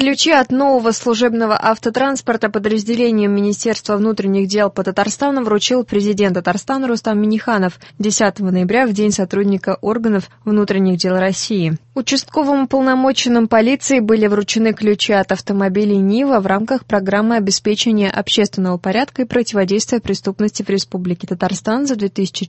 Ключи от нового служебного автотранспорта подразделению Министерства внутренних дел по Татарстану вручил президент Татарстана Рустам Минниханов 10 ноября в День сотрудника органов внутренних дел России. Участковым уполномоченным полиции были вручены ключи от автомобилей «Нива» в рамках программы обеспечения общественного порядка и противодействия преступности в Республике Татарстан за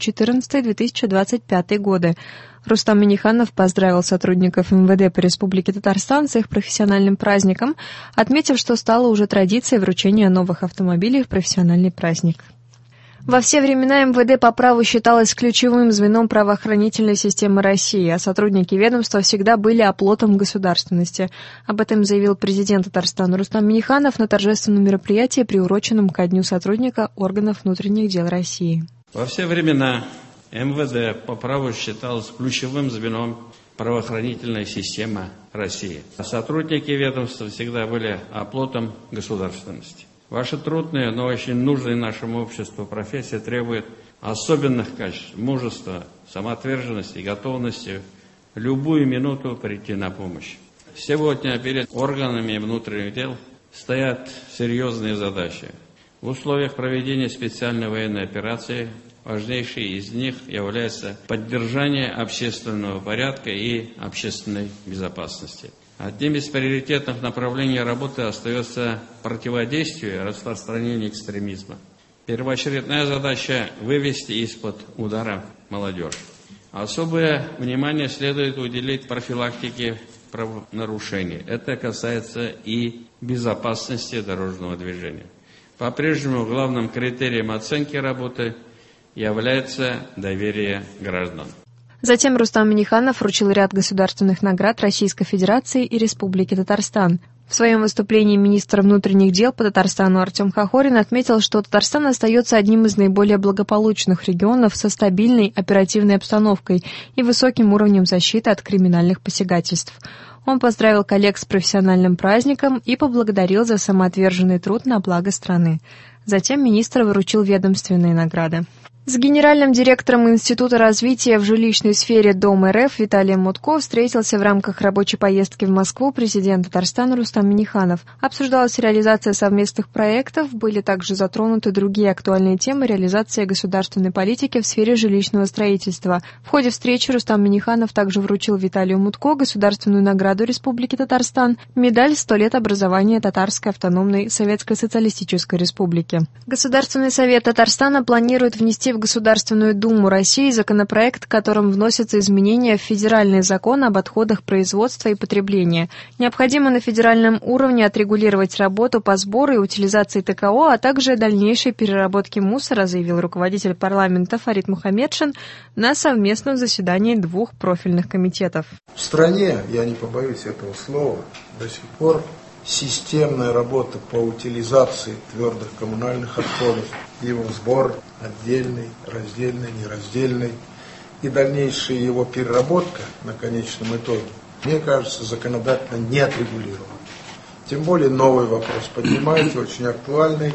2014-2025 годы. Рустам Минниханов поздравил сотрудников МВД по Республике Татарстан с их профессиональным праздником, отметив, что стало уже традицией вручения новых автомобилей в профессиональный праздник. Во все времена МВД по праву считалось ключевым звеном правоохранительной системы России, а сотрудники ведомства всегда были оплотом государственности. Об этом заявил президент Татарстана Рустам Минниханов на торжественном мероприятии, приуроченном ко Дню сотрудника органов внутренних дел России. Во все времена МВД по праву считалось ключевым звеном правоохранительной системы России. А сотрудники ведомства всегда были оплотом государственности. Ваша трудная, но очень нужная нашему обществу профессия требует особенных качеств, мужества, самоотверженности и готовности любую минуту прийти на помощь. Сегодня перед органами внутренних дел стоят серьезные задачи. В условиях проведения специальной военной операции важнейшей из них является поддержание общественного порядка и общественной безопасности. Одним из приоритетных направлений работы остается противодействие распространению экстремизма. Первоочередная задача – вывести из-под удара молодежь. Особое внимание следует уделить профилактике правонарушений. Это касается и безопасности дорожного движения. По-прежнему главным критерием оценки работы является доверие граждан. Затем Рустам Минниханов вручил ряд государственных наград Российской Федерации и Республики Татарстан. В своем выступлении министр внутренних дел по Татарстану Артем Хохорин отметил, что Татарстан остается одним из наиболее благополучных регионов со стабильной оперативной обстановкой и высоким уровнем защиты от криминальных посягательств. Он поздравил коллег с профессиональным праздником и поблагодарил за самоотверженный труд на благо страны. Затем министр вручил ведомственные награды. С генеральным директором Института развития в жилищной сфере Дом РФ Виталием Мутко встретился в рамках рабочей поездки в Москву президент Татарстана Рустам Минниханов. Обсуждалась реализация совместных проектов, были также затронуты другие актуальные темы реализации государственной политики в сфере жилищного строительства. В ходе встречи Рустам Минниханов также вручил Виталию Мутко государственную награду Республики Татарстан, медаль «100 лет образования Татарской автономной Советской Социалистической Республики. Государственный совет Татарстана планирует внести в Государственную Думу России законопроект, которым вносятся изменения в федеральный закон об отходах производства и потребления. Необходимо на федеральном уровне отрегулировать работу по сбору и утилизации ТКО, а также дальнейшей переработке мусора, заявил руководитель парламента Фарид Мухаммедшин на совместном заседании двух профильных комитетов. В стране, я не побоюсь этого слова, до сих пор системная работа по утилизации твердых коммунальных отходов, его сбор отдельный, раздельный, нераздельный и дальнейшая его переработка на конечном итоге, мне кажется, законодательно не отрегулирована. Тем более новый вопрос поднимаете, очень актуальный.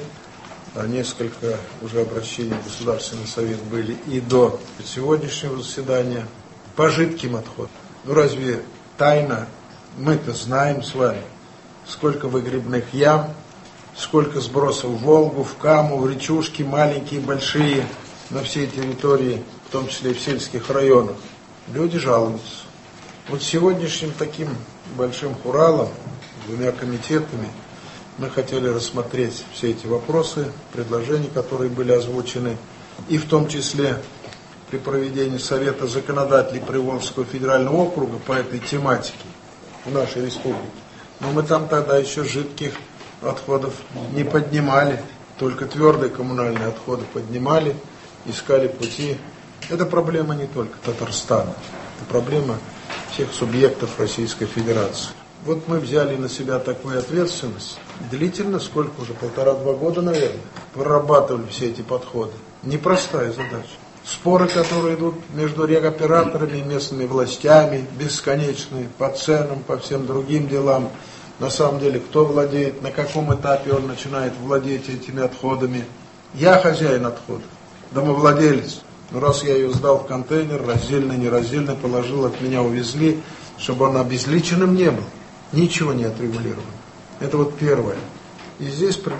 Несколько уже обращений в Государственный совет были и до сегодняшнего заседания по жидким отходам. Ну разве тайна? Мы-то знаем с вами, сколько выгребных ям, сколько сбросов в Волгу, в Каму, в речушки, маленькие, большие, на всей территории, в том числе и в сельских районах. Люди жалуются. Вот сегодняшним таким большим хуралом, двумя комитетами, мы хотели рассмотреть все эти вопросы, предложения, которые были озвучены, и в том числе при проведении Совета законодателей Приволжского федерального округа по этой тематике в нашей республике. Но мы там тогда еще жидких отходов не поднимали, только твердые коммунальные отходы поднимали, искали пути. Это проблема не только Татарстана, это проблема всех субъектов Российской Федерации. Вот мы взяли на себя такую ответственность, длительно, сколько уже, 1,5-2 года, наверное, прорабатывали все эти подходы. Непростая задача. Споры, которые идут между регоператорами и местными властями, бесконечные, по ценам, по всем другим делам. На самом деле, кто владеет, на каком этапе он начинает владеть этими отходами. Я хозяин отходов, домовладелец. Но раз я ее сдал в контейнер, раздельно, нераздельно, положил, от меня увезли, чтобы он обезличенным не был. Ничего не отрегулировано. Это вот первое. И здесь в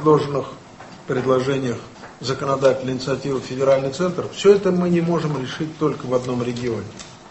предложениях законодательной инициативы «Федеральный центр» все это мы не можем решить только в одном регионе.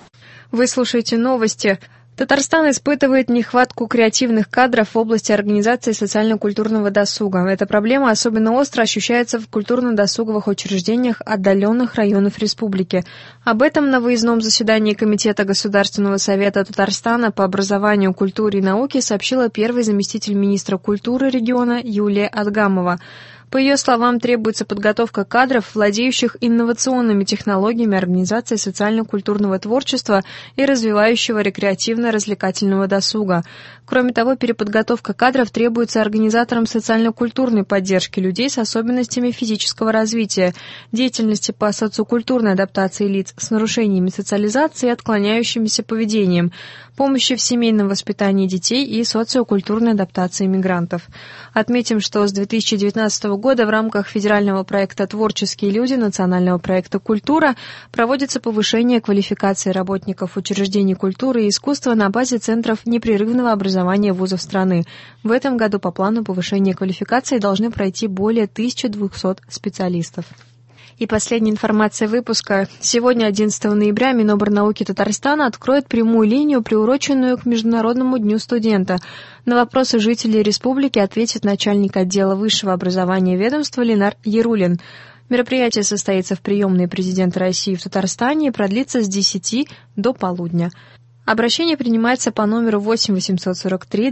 Вы слушаете новости. Татарстан испытывает нехватку креативных кадров в области организации социально-культурного досуга. Эта проблема особенно остро ощущается в культурно-досуговых учреждениях отдаленных районов республики. Об этом на выездном заседании Комитета Государственного совета Татарстана по образованию, культуре и науке сообщила первый заместитель министра культуры региона Юлия Адгамова. По ее словам, требуется подготовка кадров, владеющих инновационными технологиями организации социально-культурного творчества и развивающего рекреативно-развлекательного досуга. Кроме того, переподготовка кадров требуется организаторам социально-культурной поддержки людей с особенностями физического развития, деятельности по социокультурной адаптации лиц с нарушениями социализации и отклоняющимся поведением, помощи в семейном воспитании детей и социокультурной адаптации мигрантов. Отметим, что с 2019 года в рамках федерального проекта «Творческие люди» национального проекта «Культура» проводится повышение квалификации работников учреждений культуры и искусства на базе центров непрерывного образования вузов страны. В этом году по плану повышения квалификации должны пройти более 1200 специалистов. И последняя информация выпуска. Сегодня, 11 ноября, Минобрнауки Татарстана откроет прямую линию, приуроченную к Международному дню студента. На вопросы жителей республики ответит начальник отдела высшего образования ведомства Ленар Ярулин. Мероприятие состоится в приемной президента России в Татарстане и продлится с 10 до полудня. Обращение принимается по номеру 8 843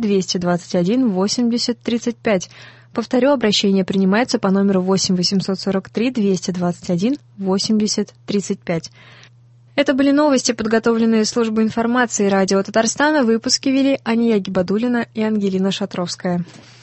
221 80 35. Повторю, обращение принимается по номеру 8 843 221 80 35. Это были новости, подготовленные службой информации радио Татарстана. Выпуски вели Ания Гибадуллина и Ангелина Шатровская.